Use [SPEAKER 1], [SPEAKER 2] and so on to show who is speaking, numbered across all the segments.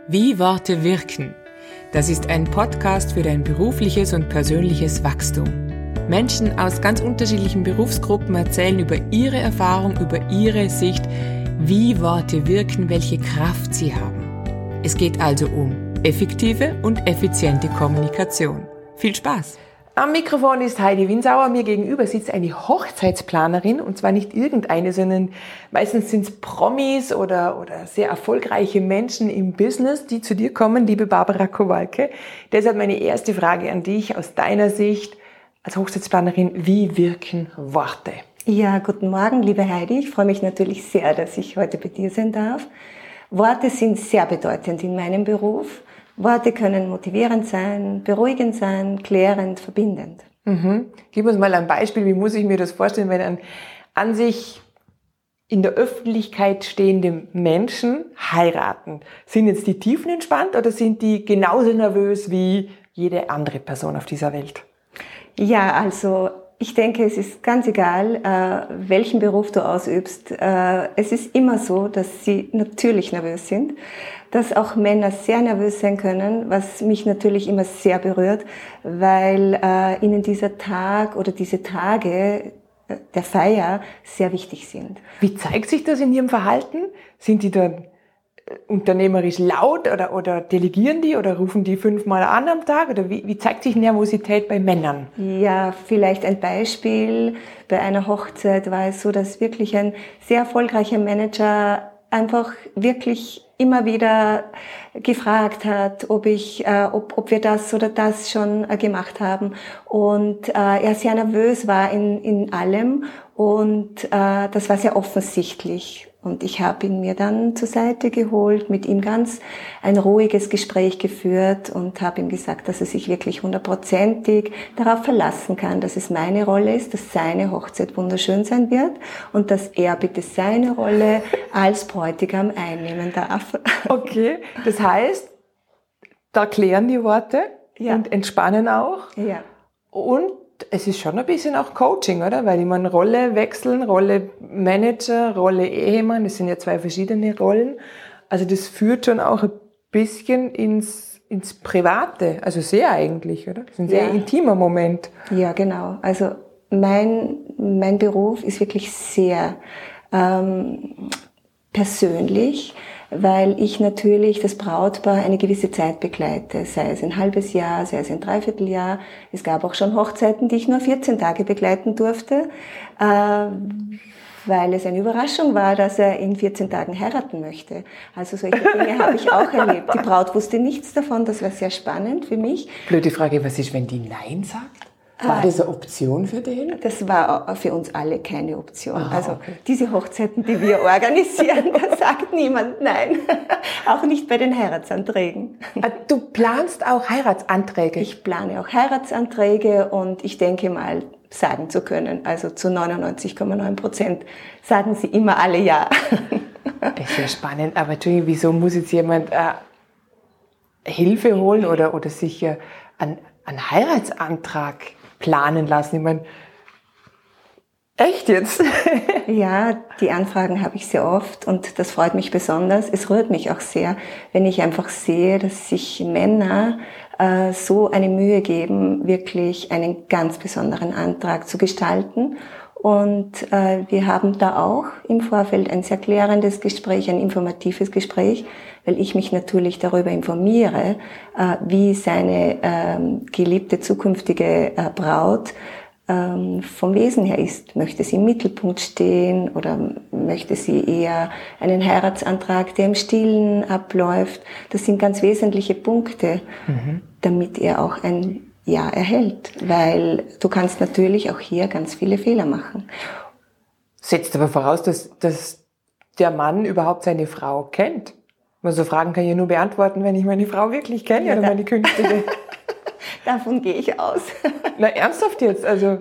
[SPEAKER 1] Wie Worte wirken. Das ist ein Podcast für dein berufliches und persönliches Wachstum. Menschen aus ganz unterschiedlichen Berufsgruppen erzählen über ihre Erfahrung, über ihre Sicht, wie Worte wirken, welche Kraft sie haben. Es geht also um effektive und effiziente Kommunikation. Viel Spaß!
[SPEAKER 2] Am Mikrofon ist Heidi Winsauer, mir gegenüber sitzt eine Hochzeitsplanerin, und zwar nicht irgendeine, sondern meistens sind es Promis oder sehr erfolgreiche Menschen im Business, die zu dir kommen, liebe Barbara Kowalke. Deshalb meine erste Frage an dich aus deiner Sicht als Hochzeitsplanerin: Wie wirken Worte?
[SPEAKER 3] Ja, guten Morgen, liebe Heidi. Ich freue mich natürlich sehr, dass ich heute bei dir sein darf. Worte sind sehr bedeutend in meinem Beruf. Worte können motivierend sein, beruhigend sein, klärend, verbindend.
[SPEAKER 2] Gib uns mal ein Beispiel, wie muss ich mir das vorstellen, wenn an sich in der Öffentlichkeit stehende Menschen heiraten? Sind jetzt die tiefenentspannt oder sind die genauso nervös wie jede andere Person auf dieser Welt?
[SPEAKER 3] Ja, also ich denke, es ist ganz egal, welchen Beruf du ausübst. Es ist immer so, dass sie natürlich nervös sind, dass auch Männer sehr nervös sein können, was mich natürlich immer sehr berührt, weil ihnen dieser Tag oder diese Tage der Feier sehr wichtig sind.
[SPEAKER 2] Wie zeigt sich das in ihrem Verhalten? Sind die dann unternehmerisch laut oder delegieren die oder rufen die 5-mal an am Tag? Oder wie zeigt sich Nervosität bei Männern?
[SPEAKER 3] Ja, vielleicht ein Beispiel. Bei einer Hochzeit war es so, dass wirklich ein sehr erfolgreicher Manager einfach wirklich immer wieder gefragt hat, ob wir das oder das schon gemacht haben. Und er sehr nervös war in allem. Und das war sehr offensichtlich. Und ich habe ihn mir dann zur Seite geholt, mit ihm ganz ein ruhiges Gespräch geführt und habe ihm gesagt, dass er sich wirklich 100%ig darauf verlassen kann, dass es meine Rolle ist, dass seine Hochzeit wunderschön sein wird und dass er bitte seine Rolle als Bräutigam einnehmen darf.
[SPEAKER 2] Okay, das heißt, da klären die Worte und entspannen auch.
[SPEAKER 3] Ja.
[SPEAKER 2] Und es ist schon ein bisschen auch Coaching, oder? Weil ich meine, Rolle wechseln, Rolle Manager, Rolle Ehemann, das sind ja 2 verschiedene Rollen. Also das führt schon auch ein bisschen ins Private, also sehr eigentlich, oder? Das ist ein sehr intimer Moment.
[SPEAKER 3] Ja, genau. Also mein Beruf ist wirklich sehr persönlich, weil ich natürlich das Brautpaar eine gewisse Zeit begleite, sei es ein halbes Jahr, sei es ein Dreivierteljahr. Es gab auch schon Hochzeiten, die ich nur 14 Tage begleiten durfte, weil es eine Überraschung war, dass er in 14 Tagen heiraten möchte. Also solche Dinge habe ich auch erlebt. Die Braut wusste nichts davon, das war sehr spannend für mich.
[SPEAKER 2] Blöde Frage, was ist, wenn die Nein sagt? War das eine Option für den?
[SPEAKER 3] Das war für uns alle keine Option.
[SPEAKER 2] Aha,
[SPEAKER 3] also
[SPEAKER 2] okay.
[SPEAKER 3] diese Hochzeiten, die wir organisieren, da sagt niemand nein. Auch nicht bei den Heiratsanträgen.
[SPEAKER 2] Du planst auch Heiratsanträge?
[SPEAKER 3] Ich plane auch Heiratsanträge und ich denke mal, sagen zu können, also zu 99,9% sagen sie immer alle ja.
[SPEAKER 2] Das ist ja spannend, aber Entschuldigung, wieso muss jetzt jemand Hilfe holen oder sich einen Heiratsantrag planen lassen? Ich meine, echt jetzt?
[SPEAKER 3] Ja, die Anfragen habe ich sehr oft und das freut mich besonders. Es rührt mich auch sehr, wenn ich einfach sehe, dass sich Männer so eine Mühe geben, wirklich einen ganz besonderen Antrag zu gestalten. Und wir haben da auch im Vorfeld ein sehr klärendes Gespräch, ein informatives Gespräch, weil ich mich natürlich darüber informiere, wie seine geliebte zukünftige Braut vom Wesen her ist. Möchte sie im Mittelpunkt stehen oder möchte sie eher einen Heiratsantrag, der im Stillen abläuft? Das sind ganz wesentliche Punkte, damit er auch ein Ja erhält, weil du kannst natürlich auch hier ganz viele Fehler machen.
[SPEAKER 2] Setzt aber voraus, dass der Mann überhaupt seine Frau kennt. So Fragen kann ich ja nur beantworten, wenn ich meine Frau wirklich kenne oder meine künftige.
[SPEAKER 3] Davon gehe ich aus.
[SPEAKER 2] Na, ernsthaft jetzt? Also,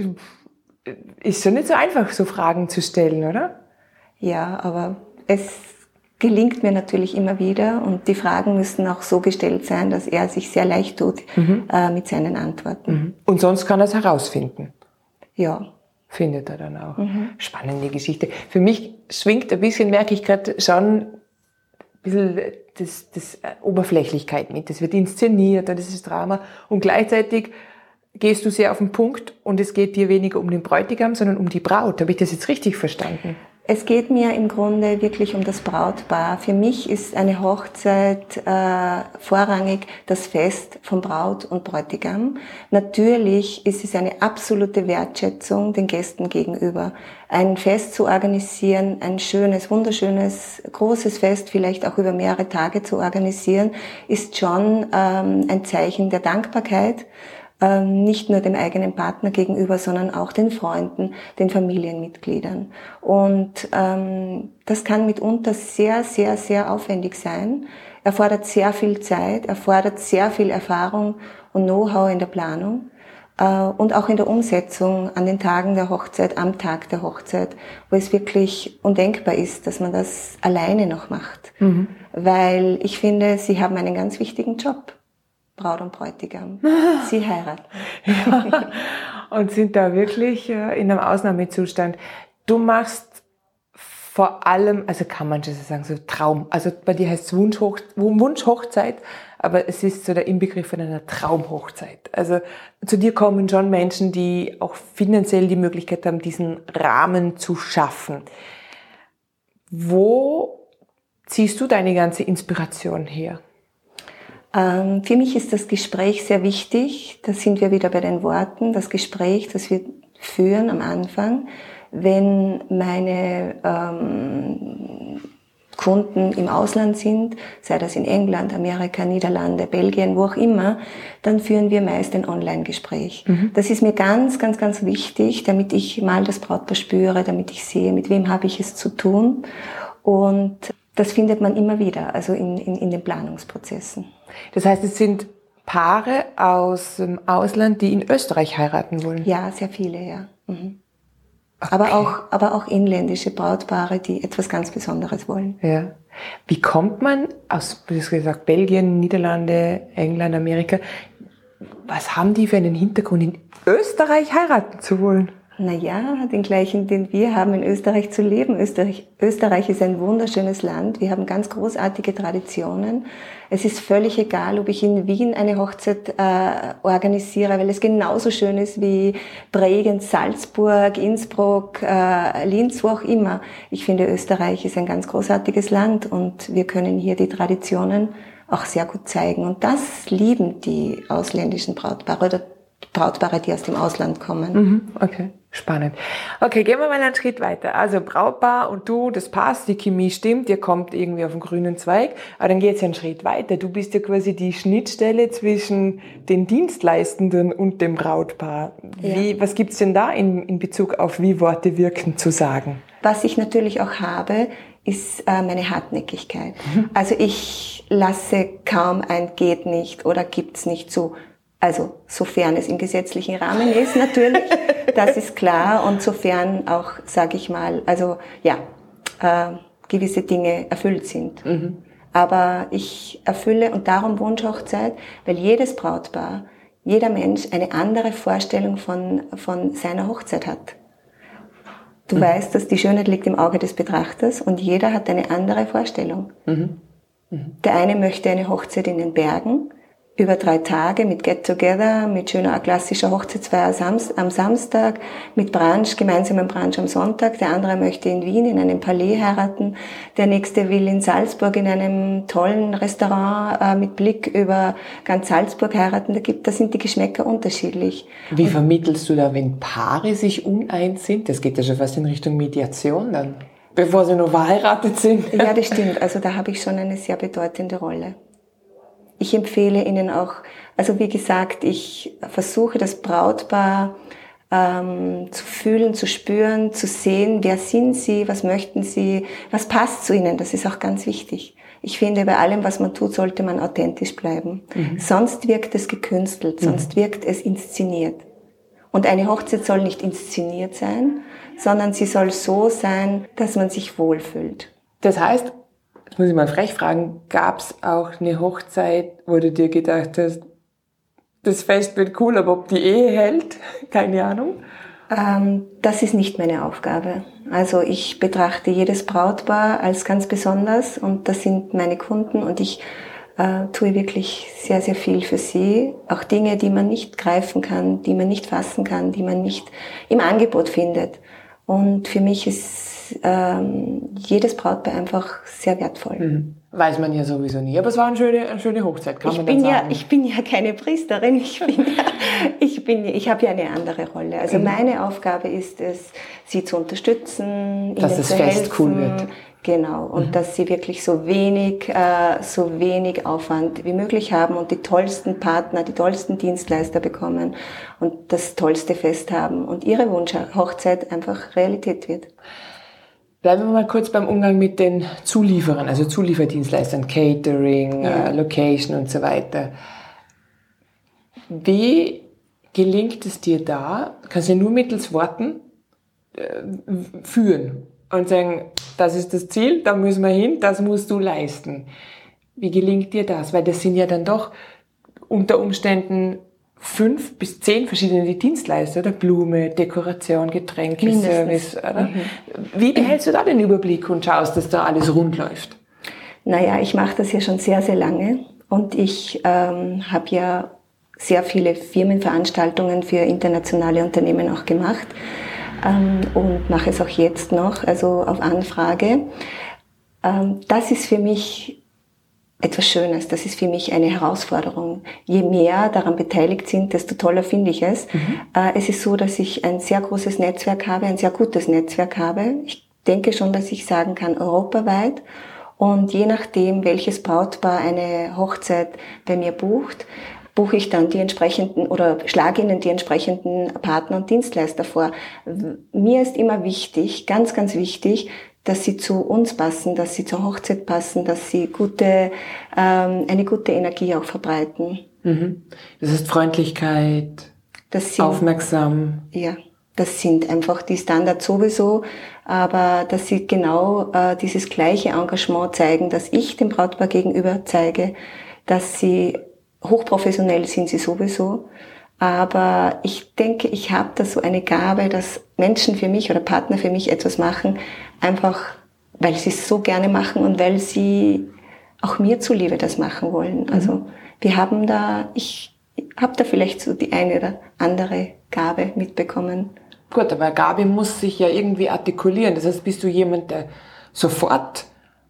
[SPEAKER 2] ist schon nicht so einfach, so Fragen zu stellen, oder?
[SPEAKER 3] Ja, aber es gelingt mir natürlich immer wieder und die Fragen müssen auch so gestellt sein, dass er sich sehr leicht tut mit seinen Antworten.
[SPEAKER 2] Und sonst kann er es herausfinden?
[SPEAKER 3] Ja.
[SPEAKER 2] Findet er dann auch. Spannende Geschichte. Für mich schwingt ein bisschen, merke ich gerade schon, bisschen das Oberflächlichkeit mit. Das wird inszeniert, das ist Drama. Und gleichzeitig gehst du sehr auf den Punkt und es geht dir weniger um den Bräutigam, sondern um die Braut. Habe ich das jetzt richtig verstanden?
[SPEAKER 3] Es geht mir im Grunde wirklich um das Brautpaar. Für mich ist eine Hochzeit vorrangig das Fest von Braut und Bräutigam. Natürlich ist es eine absolute Wertschätzung den Gästen gegenüber. Ein Fest zu organisieren, ein schönes, wunderschönes, großes Fest, vielleicht auch über mehrere Tage zu organisieren, ist schon ein Zeichen der Dankbarkeit. Nicht nur dem eigenen Partner gegenüber, sondern auch den Freunden, den Familienmitgliedern. Und das kann mitunter sehr, sehr, sehr aufwendig sein, erfordert sehr viel Zeit, erfordert sehr viel Erfahrung und Know-how in der Planung und auch in der Umsetzung an den Tagen der Hochzeit, am Tag der Hochzeit, wo es wirklich undenkbar ist, dass man das alleine noch macht. Mhm. Weil ich finde, sie haben einen ganz wichtigen Job. Braut und Bräutigam. Sie heiraten.
[SPEAKER 2] Ja, und sind da wirklich in einem Ausnahmezustand. Du machst vor allem, also kann man schon sagen, so Traum. Also bei dir heißt es Wunschhochzeit, aber es ist so der Inbegriff von einer Traumhochzeit. Also zu dir kommen schon Menschen, die auch finanziell die Möglichkeit haben, diesen Rahmen zu schaffen. Wo ziehst du deine ganze Inspiration her?
[SPEAKER 3] Für mich ist das Gespräch sehr wichtig. Da sind wir wieder bei den Worten. Das Gespräch, das wir führen am Anfang, wenn meine Kunden im Ausland sind, sei das in England, Amerika, Niederlande, Belgien, wo auch immer, dann führen wir meist ein Online-Gespräch. Mhm. Das ist mir ganz, ganz, ganz wichtig, damit ich mal das Brautpaar spüre, damit ich sehe, mit wem habe ich es zu tun. Und das findet man immer wieder, also in den Planungsprozessen.
[SPEAKER 2] Das heißt, es sind Paare aus dem Ausland, die in Österreich heiraten wollen?
[SPEAKER 3] Ja, sehr viele, ja. Mhm. Okay. Aber auch inländische Brautpaare, die etwas ganz Besonderes wollen.
[SPEAKER 2] Ja. Wie kommt man aus, wie du gesagt, Belgien, Niederlande, England, Amerika? Was haben die für einen Hintergrund, in Österreich heiraten zu wollen?
[SPEAKER 3] Naja, den gleichen, den wir haben, in Österreich zu leben. Österreich ist ein wunderschönes Land. Wir haben ganz großartige Traditionen. Es ist völlig egal, ob ich in Wien eine Hochzeit organisiere, weil es genauso schön ist wie Bregenz, Salzburg, Innsbruck, Linz, wo auch immer. Ich finde, Österreich ist ein ganz großartiges Land und wir können hier die Traditionen auch sehr gut zeigen. Und das lieben die ausländischen Brautpaare oder Brautpaare, die aus dem Ausland kommen.
[SPEAKER 2] Okay, spannend. Okay, gehen wir mal einen Schritt weiter. Also Brautpaar und du, das passt, die Chemie stimmt, ihr kommt irgendwie auf den grünen Zweig, aber dann geht's ja einen Schritt weiter. Du bist ja quasi die Schnittstelle zwischen den Dienstleistenden und dem Brautpaar.
[SPEAKER 3] Ja.
[SPEAKER 2] Was gibt's denn da in Bezug auf wie Worte wirken zu sagen?
[SPEAKER 3] Was ich natürlich auch habe, ist meine Hartnäckigkeit. Also ich lasse kaum ein geht nicht oder gibt's nicht zu. Also sofern es im gesetzlichen Rahmen ist natürlich, das ist klar, und sofern auch, sage ich mal, also ja, gewisse Dinge erfüllt sind. Mhm. Aber ich erfülle, und darum Wunschhochzeit, weil jedes Brautpaar, jeder Mensch eine andere Vorstellung von seiner Hochzeit hat. Du weißt, dass die Schönheit liegt im Auge des Betrachters und jeder hat eine andere Vorstellung. Mhm. Mhm. Der eine möchte eine Hochzeit in den Bergen, über 3 Tage mit Get-Together, mit schöner klassischer Hochzeitsfeier am Samstag, mit Brunch, gemeinsamen Brunch am Sonntag. Der andere möchte in Wien in einem Palais heiraten. Der nächste will in Salzburg in einem tollen Restaurant mit Blick über ganz Salzburg heiraten. Da sind die Geschmäcker unterschiedlich.
[SPEAKER 2] Wie vermittelst du da, wenn Paare sich uneins sind? Das geht ja schon fast in Richtung Mediation dann, bevor sie noch verheiratet sind.
[SPEAKER 3] Ja, das stimmt. Also da habe ich schon eine sehr bedeutende Rolle. Ich empfehle Ihnen auch, also wie gesagt, ich versuche das Brautpaar zu fühlen, zu spüren, zu sehen, wer sind Sie, was möchten Sie, was passt zu Ihnen, das ist auch ganz wichtig. Ich finde, bei allem, was man tut, sollte man authentisch bleiben. Mhm. Sonst wirkt es gekünstelt, sonst wirkt es inszeniert. Und eine Hochzeit soll nicht inszeniert sein, sondern sie soll so sein, dass man sich wohlfühlt.
[SPEAKER 2] Das heißt, jetzt muss ich mal frech fragen, gab es auch eine Hochzeit, wo du dir gedacht hast, das Fest wird cool, aber ob die Ehe hält? Keine Ahnung.
[SPEAKER 3] Das ist nicht meine Aufgabe. Also ich betrachte jedes Brautpaar als ganz besonders und das sind meine Kunden und ich tue wirklich sehr, sehr viel für sie. Auch Dinge, die man nicht greifen kann, die man nicht fassen kann, die man nicht im Angebot findet. Und für mich ist jedes Brautpaar einfach sehr wertvoll.
[SPEAKER 2] Mhm. Weiß man ja sowieso nie. Aber es war eine schöne Hochzeit, kann man sagen.
[SPEAKER 3] Ich bin ja keine Priesterin. Ich habe ja eine andere Rolle. Also meine Aufgabe ist es, sie zu unterstützen,
[SPEAKER 2] dass
[SPEAKER 3] ihnen
[SPEAKER 2] das
[SPEAKER 3] zu
[SPEAKER 2] Fest
[SPEAKER 3] helfen.
[SPEAKER 2] cool wird.
[SPEAKER 3] Genau. Und dass sie wirklich so wenig Aufwand wie möglich haben und die tollsten Partner, die tollsten Dienstleister bekommen und das tollste Fest haben und ihre Wunschhochzeit einfach Realität wird.
[SPEAKER 2] Bleiben wir mal kurz beim Umgang mit den Zulieferern, also Zulieferdienstleistern, Catering, Location und so weiter. Wie gelingt es dir da? Du kannst ja nur mittels Worten führen und sagen, das ist das Ziel, da müssen wir hin, das musst du leisten. Wie gelingt dir das? Weil das sind ja dann doch unter Umständen 5 bis 10 verschiedene Dienstleister, oder? Blume, Dekoration, Getränke,
[SPEAKER 3] mindestens.
[SPEAKER 2] Service, oder? Wie behältst du da den Überblick und schaust, dass da alles rund läuft?
[SPEAKER 3] Naja, ich mache das ja schon sehr, sehr lange und ich habe ja sehr viele Firmenveranstaltungen für internationale Unternehmen auch gemacht und mache es auch jetzt noch, also auf Anfrage. Das ist für mich etwas Schönes, das ist für mich eine Herausforderung. Je mehr daran beteiligt sind, desto toller finde ich es. Es ist so, dass ich ein sehr großes Netzwerk habe, ein sehr gutes Netzwerk habe. Ich denke schon, dass ich sagen kann, europaweit. Und je nachdem, welches Brautpaar eine Hochzeit bei mir buche ich dann die entsprechenden oder schlage ihnen die entsprechenden Partner und Dienstleister vor. Mir ist immer wichtig, ganz, ganz wichtig, dass sie zu uns passen, dass sie zur Hochzeit passen, dass sie eine gute Energie auch verbreiten.
[SPEAKER 2] Das heißt Freundlichkeit, aufmerksam.
[SPEAKER 3] Ja, das sind einfach die Standards sowieso, aber dass sie genau dieses gleiche Engagement zeigen, das ich dem Brautpaar gegenüber zeige, dass sie hochprofessionell sind sie sowieso. Aber ich denke, ich habe da so eine Gabe, dass Menschen für mich oder Partner für mich etwas machen, einfach weil sie es so gerne machen und weil sie auch mir zuliebe das machen wollen. Also ich habe da vielleicht so die eine oder andere Gabe mitbekommen.
[SPEAKER 2] Gut, aber Gabe muss sich ja irgendwie artikulieren. Das heißt, bist du jemand, der sofort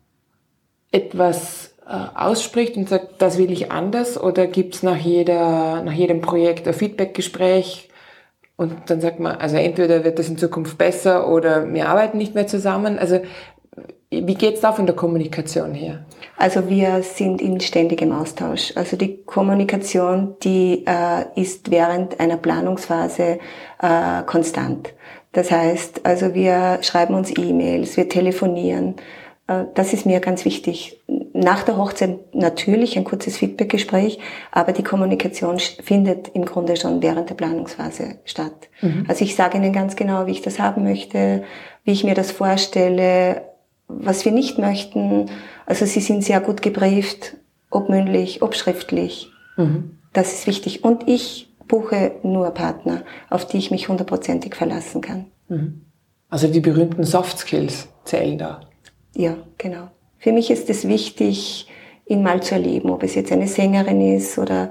[SPEAKER 2] etwas ausspricht und sagt, das will ich anders, oder gibt's nach jedem Projekt ein Feedbackgespräch und dann sagt man, also entweder wird das in Zukunft besser oder wir arbeiten nicht mehr zusammen. Also wie geht's da von der Kommunikation her?
[SPEAKER 3] Also wir sind in ständigem Austausch. Also die Kommunikation, die ist während einer Planungsphase konstant. Das heißt, also wir schreiben uns E-Mails, wir telefonieren. Das ist mir ganz wichtig. Nach der Hochzeit natürlich ein kurzes Feedbackgespräch, aber die Kommunikation findet im Grunde schon während der Planungsphase statt. Also ich sage Ihnen ganz genau, wie ich das haben möchte, wie ich mir das vorstelle, was wir nicht möchten. Also Sie sind sehr gut gebrieft, ob mündlich, ob schriftlich. Das ist wichtig. Und ich buche nur Partner, auf die ich mich 100%ig verlassen kann.
[SPEAKER 2] Also die berühmten Soft Skills zählen da.
[SPEAKER 3] Ja, genau. Für mich ist es wichtig, ihn mal zu erleben, ob es jetzt eine Sängerin ist oder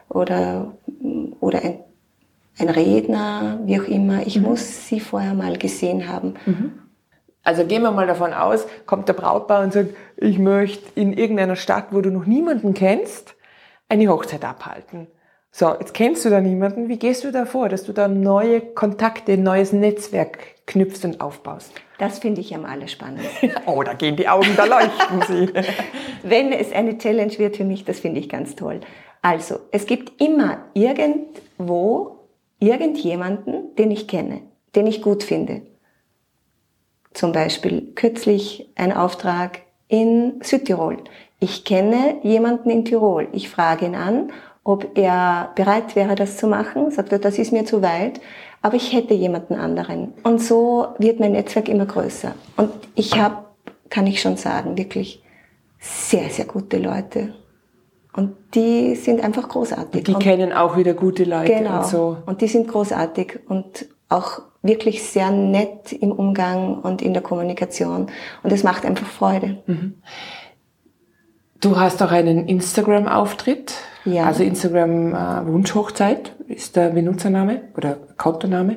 [SPEAKER 3] ein Redner, wie auch immer. Ich muss sie vorher mal gesehen haben.
[SPEAKER 2] Also gehen wir mal davon aus, kommt der Brautpaar und sagt, ich möchte in irgendeiner Stadt, wo du noch niemanden kennst, eine Hochzeit abhalten. So, jetzt kennst du da niemanden. Wie gehst du da vor, dass du da neue Kontakte, ein neues Netzwerk knüpfst und aufbaust?
[SPEAKER 3] Das finde ich am allerspannendsten.
[SPEAKER 2] Oh, da gehen die Augen, da leuchten sie.
[SPEAKER 3] Wenn es eine Challenge wird für mich, das finde ich ganz toll. Also, es gibt immer irgendwo irgendjemanden, den ich kenne, den ich gut finde. Zum Beispiel kürzlich ein Auftrag in Südtirol. Ich kenne jemanden in Tirol. Ich frage ihn an, ob er bereit wäre, das zu machen. Sagt er, das ist mir zu weit, aber ich hätte jemanden anderen. Und so wird mein Netzwerk immer größer. Und ich habe, kann ich schon sagen, wirklich sehr, sehr gute Leute. Und die sind einfach großartig.
[SPEAKER 2] Die kennen auch wieder gute Leute.
[SPEAKER 3] Genau.
[SPEAKER 2] Und so.
[SPEAKER 3] Und die sind großartig und auch wirklich sehr nett im Umgang und in der Kommunikation. Und es macht einfach Freude.
[SPEAKER 2] Mhm. Du hast auch einen Instagram-Auftritt.
[SPEAKER 3] Ja.
[SPEAKER 2] Also Instagram Wunschhochzeit ist der Benutzername oder Kontoname.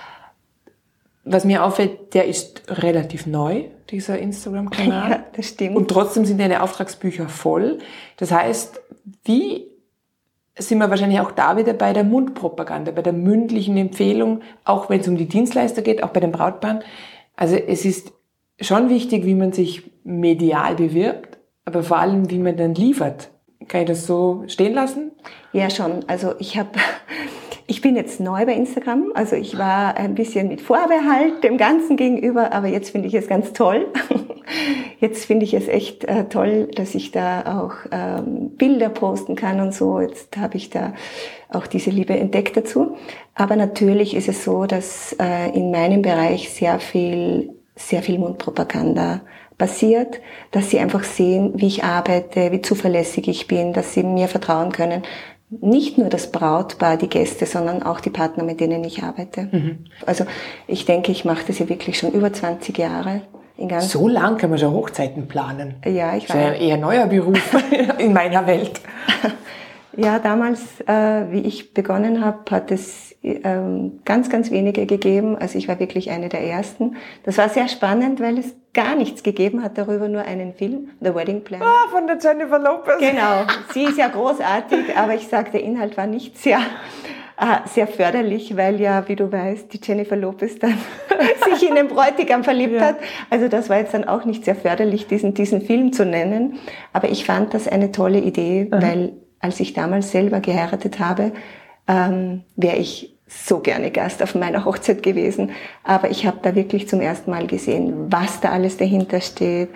[SPEAKER 2] Was mir auffällt, der ist relativ neu, dieser Instagram-Kanal.
[SPEAKER 3] Ja, das stimmt.
[SPEAKER 2] Und trotzdem sind deine Auftragsbücher voll. Das heißt, wie sind wir wahrscheinlich auch da wieder bei der Mundpropaganda, bei der mündlichen Empfehlung, auch wenn es um die Dienstleister geht, auch bei den Brautpaaren. Also es ist schon wichtig, wie man sich medial bewirbt, aber vor allem, wie man dann liefert. Kann ich das so stehen lassen?
[SPEAKER 3] Ja, schon. Also ich bin jetzt neu bei Instagram. Also ich war ein bisschen mit Vorbehalt dem Ganzen gegenüber, aber jetzt finde ich es ganz toll. Jetzt finde ich es echt toll, dass ich da auch Bilder posten kann und so. Jetzt habe ich da auch diese Liebe entdeckt dazu. Aber natürlich ist es so, dass in meinem Bereich sehr viel Mundpropaganda passiert, dass sie einfach sehen, wie ich arbeite, wie zuverlässig ich bin, dass sie mir vertrauen können. Nicht nur das Brautpaar, die Gäste, sondern auch die Partner, mit denen ich arbeite. Mhm. Also ich denke, ich mache das ja wirklich schon über 20 Jahre.
[SPEAKER 2] So lang kann man schon Hochzeiten planen.
[SPEAKER 3] Ja, ich weiß.
[SPEAKER 2] Das ist ja eher ein neuer Beruf in meiner Welt.
[SPEAKER 3] Ja, damals, wie ich begonnen habe, hat es ganz, ganz wenige gegeben. Also ich war wirklich eine der ersten. Das war sehr spannend, weil es gar nichts gegeben hat darüber, nur einen Film, The Wedding Planner.
[SPEAKER 2] Ah, von der Jennifer Lopez.
[SPEAKER 3] Genau, sie ist ja großartig, aber ich sage, der Inhalt war nicht sehr förderlich, weil ja, wie du weißt, die Jennifer Lopez dann sich in den Bräutigam verliebt hat. Also das war jetzt dann auch nicht sehr förderlich, diesen Film zu nennen. Aber ich fand das eine tolle Idee, weil als ich damals selber geheiratet habe, wäre ich so gerne Gast auf meiner Hochzeit gewesen. Aber ich habe da wirklich zum ersten Mal gesehen, was da alles dahinter steht,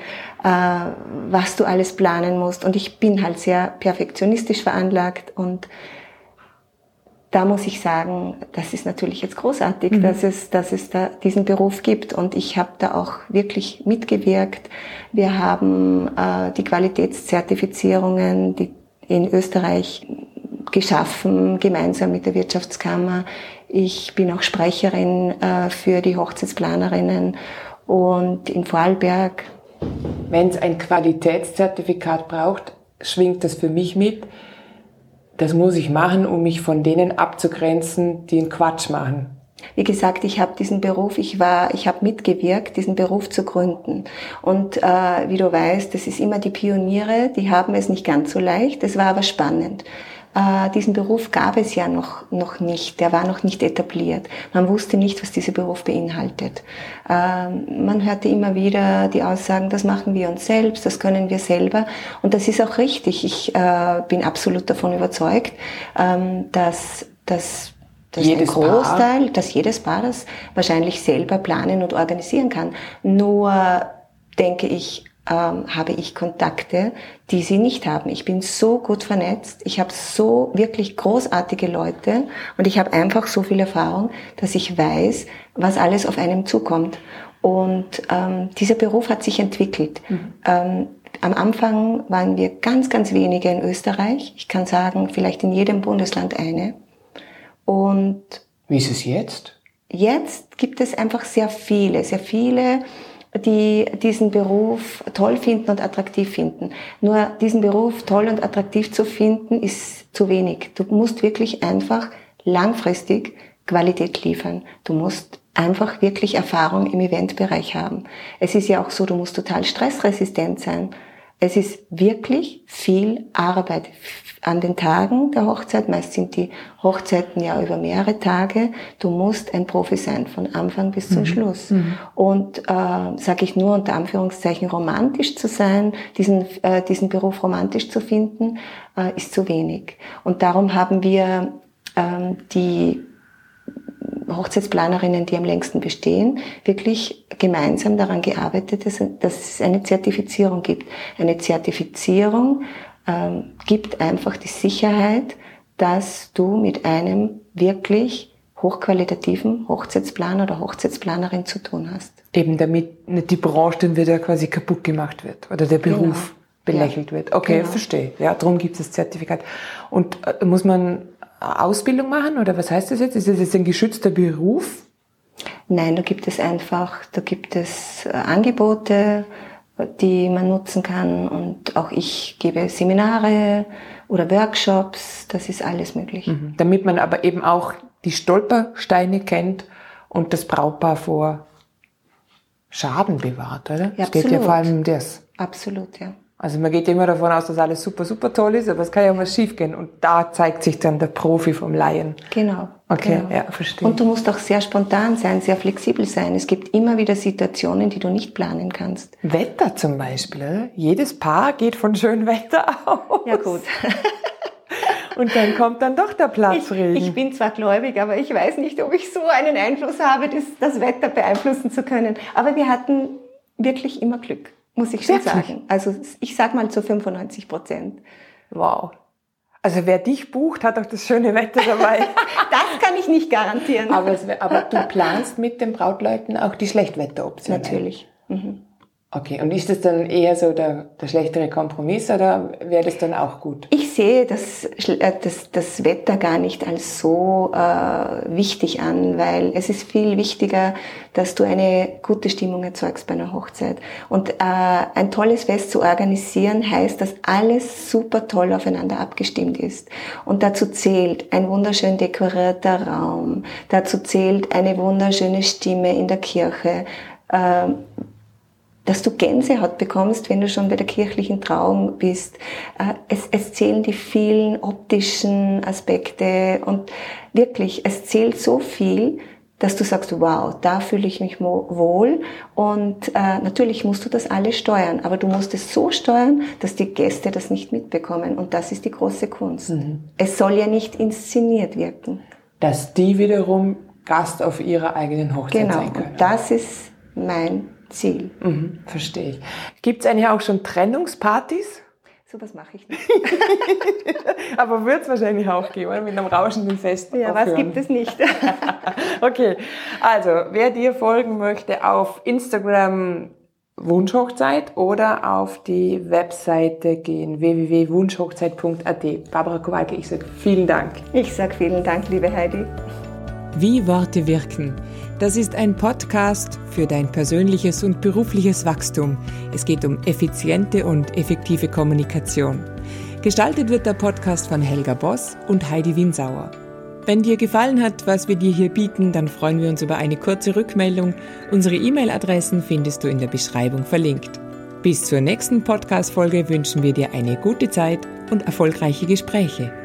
[SPEAKER 3] was du alles planen musst. Und ich bin halt sehr perfektionistisch veranlagt und da muss ich sagen, das ist natürlich jetzt großartig, dass es da diesen Beruf gibt und ich habe da auch wirklich mitgewirkt. Wir haben die Qualitätszertifizierungen, die in Österreich geschaffen, gemeinsam mit der Wirtschaftskammer. Ich bin auch Sprecherin für die Hochzeitsplanerinnen und in Vorarlberg.
[SPEAKER 2] Wenn es ein Qualitätszertifikat braucht, schwingt das für mich mit. Das muss ich machen, um mich von denen abzugrenzen, die einen Quatsch machen.
[SPEAKER 3] Wie gesagt, ich habe diesen Beruf, ich habe mitgewirkt, diesen Beruf zu gründen. Und wie du weißt, das ist immer die Pioniere, die haben es nicht ganz so leicht, es war aber spannend. Diesen Beruf gab es ja noch nicht, der war noch nicht etabliert. Man wusste nicht, was dieser Beruf beinhaltet. Man hörte immer wieder die Aussagen, das machen wir uns selbst, das können wir selber. Und das ist auch richtig. Ich bin absolut davon überzeugt, dass jedes Paar das wahrscheinlich selber planen und organisieren kann. Nur denke ich, habe ich Kontakte, die sie nicht haben. Ich bin so gut vernetzt, ich habe so wirklich großartige Leute und ich habe einfach so viel Erfahrung, dass ich weiß, was alles auf einem zukommt. Und dieser Beruf hat sich entwickelt. Am Anfang waren wir ganz, ganz wenige in Österreich. Ich kann sagen, vielleicht in jedem Bundesland eine. Und
[SPEAKER 2] wie ist es jetzt?
[SPEAKER 3] Jetzt gibt es einfach sehr viele, die diesen Beruf toll finden und attraktiv finden. Nur diesen Beruf toll und attraktiv zu finden, ist zu wenig. Du musst wirklich einfach langfristig Qualität liefern. Du musst einfach wirklich Erfahrung im Eventbereich haben. Es ist ja auch so, du musst total stressresistent sein. Es ist wirklich viel Arbeit an den Tagen der Hochzeit. Meist sind die Hochzeiten ja über mehrere Tage. Du musst ein Profi sein, von Anfang bis zum Schluss. Und sage ich nur unter Anführungszeichen, romantisch zu sein, diesen Beruf romantisch zu finden, ist zu wenig. Und darum haben wir die Hochzeitsplanerinnen, die am längsten bestehen, wirklich gemeinsam daran gearbeitet, dass es eine Zertifizierung gibt. Eine Zertifizierung gibt einfach die Sicherheit, dass du mit einem wirklich hochqualitativen Hochzeitsplaner oder Hochzeitsplanerin zu tun hast.
[SPEAKER 2] Eben damit nicht die Branche dann wieder quasi kaputt gemacht wird oder der Beruf belächelt wird. Okay, verstehe. Ja, darum gibt es das Zertifikat. Und muss man Ausbildung machen oder was heißt das jetzt? Ist das jetzt ein geschützter Beruf?
[SPEAKER 3] Nein, da gibt es Angebote, die man nutzen kann, und auch ich gebe Seminare oder Workshops, das ist alles möglich.
[SPEAKER 2] Damit man aber eben auch die Stolpersteine kennt und das Brautpaar vor Schaden bewahrt, oder?
[SPEAKER 3] Ja,
[SPEAKER 2] es geht ja vor allem um das.
[SPEAKER 3] Absolut, ja.
[SPEAKER 2] Also man geht immer davon aus, dass alles super, super toll ist, aber es kann ja mal schief gehen. Und da zeigt sich dann der Profi vom Laien.
[SPEAKER 3] Genau.
[SPEAKER 2] Okay,
[SPEAKER 3] genau.
[SPEAKER 2] Ja, verstehe.
[SPEAKER 3] Und du musst auch sehr spontan sein, sehr flexibel sein. Es gibt immer wieder Situationen, die du nicht planen kannst.
[SPEAKER 2] Wetter zum Beispiel, oder? Jedes Paar geht von schönem Wetter aus.
[SPEAKER 3] Ja, gut.
[SPEAKER 2] Und dann kommt dann doch der Platzregen.
[SPEAKER 3] Ich bin zwar gläubig, aber ich weiß nicht, ob ich so einen Einfluss habe, das Wetter beeinflussen zu können. Aber wir hatten wirklich immer Glück, muss ich schon sagen. Also ich sag mal zu 95%.
[SPEAKER 2] Wow. Also wer dich bucht, hat auch das schöne Wetter dabei.
[SPEAKER 3] Das kann ich nicht garantieren.
[SPEAKER 2] Aber du planst mit den Brautleuten auch die Schlechtwetteroption.
[SPEAKER 3] Natürlich.
[SPEAKER 2] Okay, und ist das dann eher so der schlechtere Kompromiss oder wäre das dann auch gut?
[SPEAKER 3] Ich sehe das Wetter gar nicht als so wichtig an, weil es ist viel wichtiger, dass du eine gute Stimmung erzeugst bei einer Hochzeit. Und ein tolles Fest zu organisieren heißt, dass alles super toll aufeinander abgestimmt ist. Und dazu zählt ein wunderschön dekorierter Raum, dazu zählt eine wunderschöne Stimme in der Kirche, dass du Gänsehaut bekommst, wenn du schon bei der kirchlichen Trauung bist. Es zählen die vielen optischen Aspekte und wirklich, es zählt so viel, dass du sagst, wow, da fühle ich mich wohl. Und natürlich musst du das alles steuern, aber du musst es so steuern, dass die Gäste das nicht mitbekommen. Und das ist die große Kunst. Es soll ja nicht inszeniert wirken.
[SPEAKER 2] Dass die wiederum Gast auf ihrer eigenen Hochzeit sein können.
[SPEAKER 3] Genau, das ist mein Ziel.
[SPEAKER 2] Verstehe ich. Gibt es eigentlich auch schon Trennungspartys?
[SPEAKER 3] Sowas mache ich nicht.
[SPEAKER 2] Aber wird es wahrscheinlich auch geben, oder? Mit einem rauschenden Fest.
[SPEAKER 3] Ja, was gibt es nicht?
[SPEAKER 2] Okay, also wer dir folgen möchte, auf Instagram Wunschhochzeit oder auf die Webseite gehen, www.wunschhochzeit.at. Barbara Kowalke, ich sage vielen Dank.
[SPEAKER 3] Ich sage vielen Dank, liebe Heidi.
[SPEAKER 1] Wie Worte wirken. Das ist ein Podcast für dein persönliches und berufliches Wachstum. Es geht um effiziente und effektive Kommunikation. Gestaltet wird der Podcast von Helga Boss und Heidi Winsauer. Wenn dir gefallen hat, was wir dir hier bieten, dann freuen wir uns über eine kurze Rückmeldung. Unsere E-Mail-Adressen findest du in der Beschreibung verlinkt. Bis zur nächsten Podcast-Folge wünschen wir dir eine gute Zeit und erfolgreiche Gespräche.